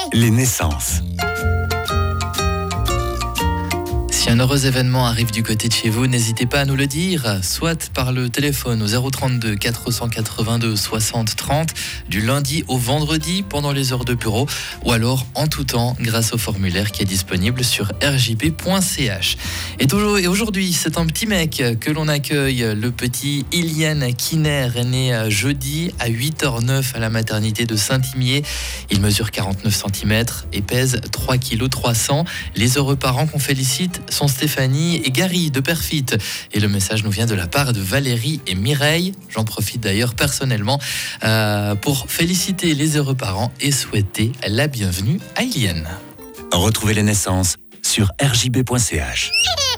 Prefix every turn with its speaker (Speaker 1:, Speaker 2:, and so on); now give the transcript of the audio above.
Speaker 1: Les naissances.
Speaker 2: Si un heureux événement arrive du côté de chez vous, n'hésitez pas à nous le dire, soit par le téléphone au 032 482 60 30, du lundi au vendredi pendant les heures de bureau, ou alors en tout temps grâce au formulaire qui est disponible sur rjb.ch. Et aujourd'hui, c'est un petit mec que l'on accueille, le petit Ilian Kiner, est né jeudi à 8h09 à la maternité de Saint-Imier. Il mesure 49 cm et pèse 3 kg 300. Les heureux parents qu'on félicite sont Stéphanie et Gary de Perfit. Et le message nous vient de la part de Valérie et Mireille. J'en profite d'ailleurs personnellement pour féliciter les heureux parents et souhaiter la bienvenue à Ilian.
Speaker 1: Retrouvez les naissances sur rjb.ch.